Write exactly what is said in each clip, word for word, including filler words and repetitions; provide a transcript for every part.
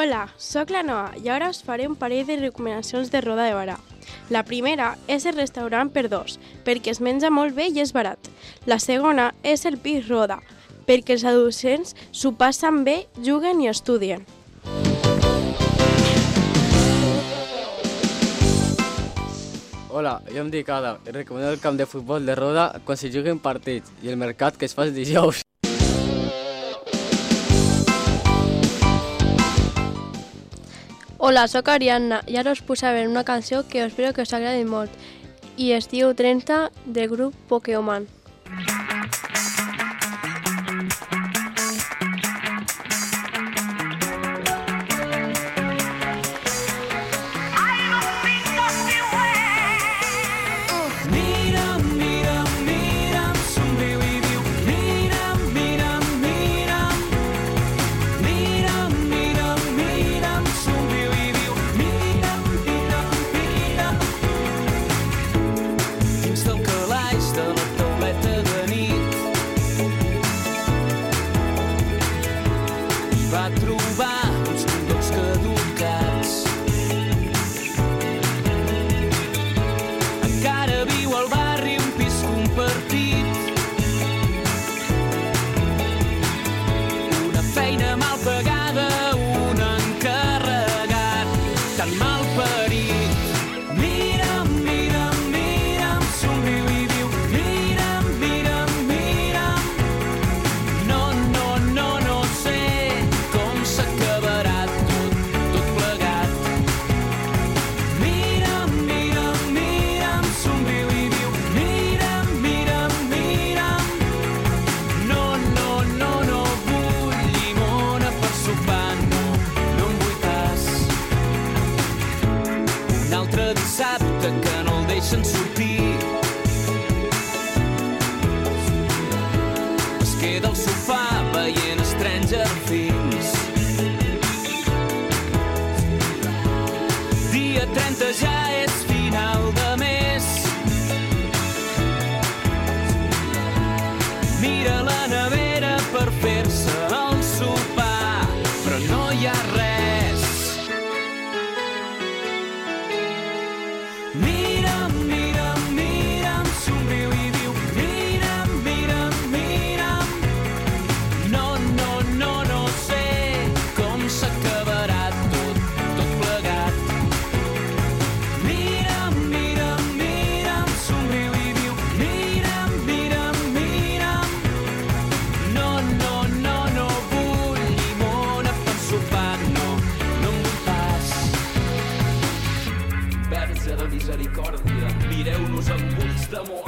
Hola, sóc la Noa i ara us faré un parell de recomanacions de Roda de Barà. La primera és el restaurant per dos, perquè es menja molt bé i és barat. La segona és el Pis Roda, perquè els adolescents s'ho passen bé, juguen i estudien. Hola, jo em dic Adam i recomano el camp de futbol de Roda quan s'hi juguen partits i el mercat que es fa els dijous. Hola, sóc Ariadna i ara us posaré una cançó que espero que us agradi molt i es diu trenta del grup Pokémon. Va trobar uns condoms caducats. Encara viu al barri un pis compartit. Una feina mal pagada, un encarregat tan mal parit. Mira'm, mira'm, mira'm, somriu i diu mira'm, mira'm, mira'm. No, no, no, no sé s'acabarà tot, tot plegat. Mira'm, mira'm, mira'm, somriu i diu mira'm, mira'm, mira'm. No, no, no, no vull llimona per sopar, no, no en vull pas. Un altre dissabte que no el deixen sortir, es queda al sofà veient Stranger Things. Dia trenta ja és final de mes. Mira la nevera per fer-se el sopar, però no hi ha res. Mira'm, mira'm, mira'm, somriu i diu mira'm, mira'm, mira'm. No, no, no, no sé com s'acabarà tot, tot plegat. Mira'm, mira'm, mira'm, somriu i diu mira'm, mira'm, mira'm. No, no, no, no vull llimona per sopar, no, no en vull pas. Verge de misericòrdia, mireu-nos amb ulls d'amor.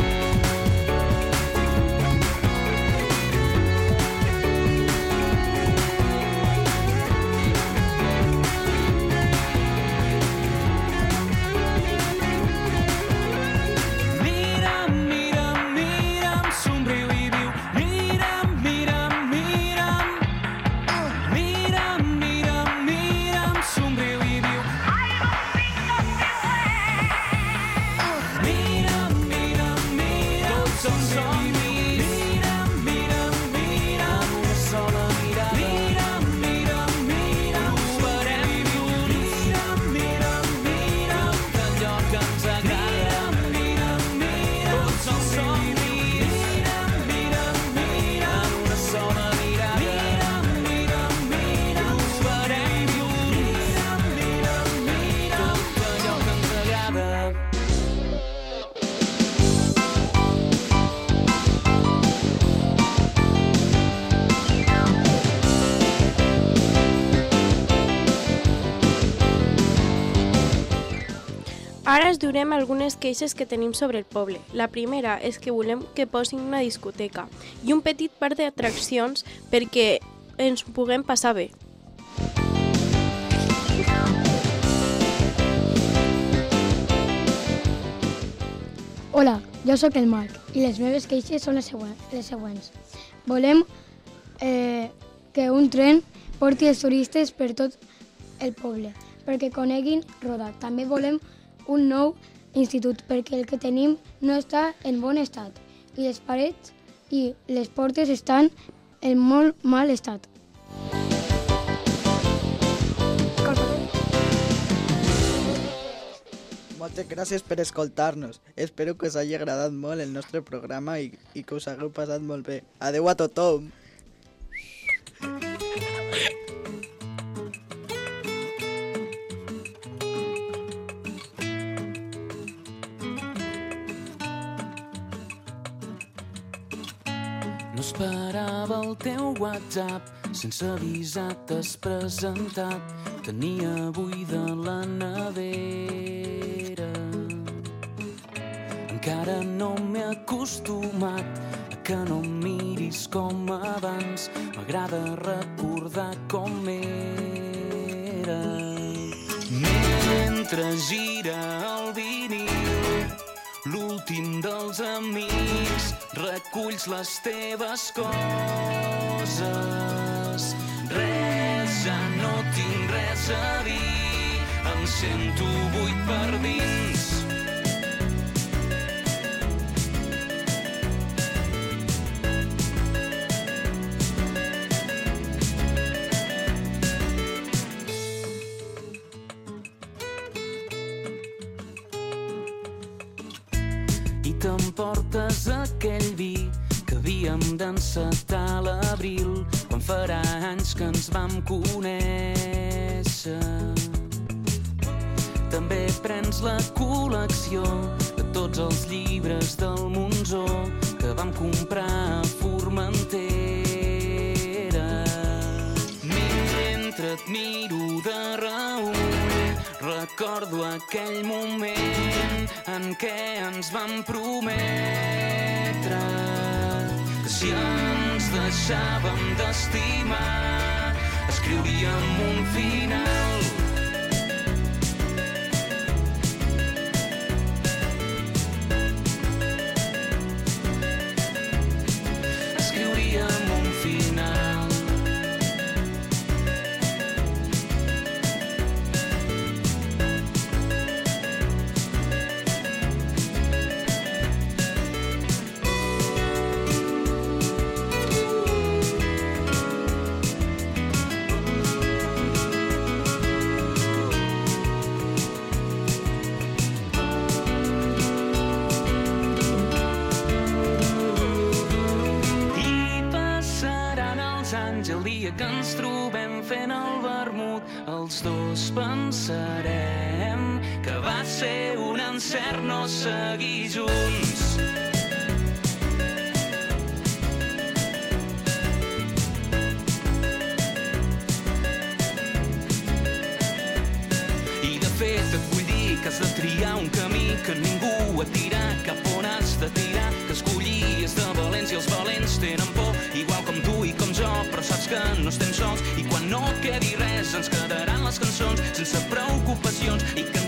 Ara us durem algunes queixes que tenim sobre el poble. La primera és que volem que posin una discoteca i un petit parc d'atraccions perquè ens ho puguem passar bé. Hola, jo sóc el Marc i les meves queixes són les següents. Les següents. Volem eh, que un tren porti els turistes per tot el poble, perquè coneguin Roda. També volem un nou institut, perquè el que tenim no està en bon estat i les parets i les portes estan en molt mal estat. Moltes gràcies per escoltar-nos. Espero que us hagi agradat molt el nostre programa i, i que us hagueu passat molt bé. Adeu a tothom! No esperava el teu WhatsApp, sense avisar t'has presentat. Tenia buida la nevera. Encara no m'he acostumat a que no em miris com abans. M'agrada recordar com era. Mentre gira el vinil, l'últim dels amics, reculls les teves coses. Res, ja no tinc res a dir, em sento buit per dins. I t'emportes aquell vi que havíem d'encetar a l'abril, quan farà anys que ens vam conèixer. També prens la col·lecció de tots els llibres del Monzó que vam comprar a Formentera. Mentre et miro de reüll, recordo aquell moment en què ens vam prometre que si ens deixàvem d'estimar escriuríem un final. Escriuríem un final. El dia que ens trobem fent el vermut, els dos pensarem que va ser un encert no seguir junts. I de fet et vull dir que has de triar un camí que ningú et dirà cap on has de tirar, que escollir és de valents i els valents tenen por, igual com tu i com jo, però saps que no estem sols i quan no quedi res ens quedaran les cançons sense preocupacions i que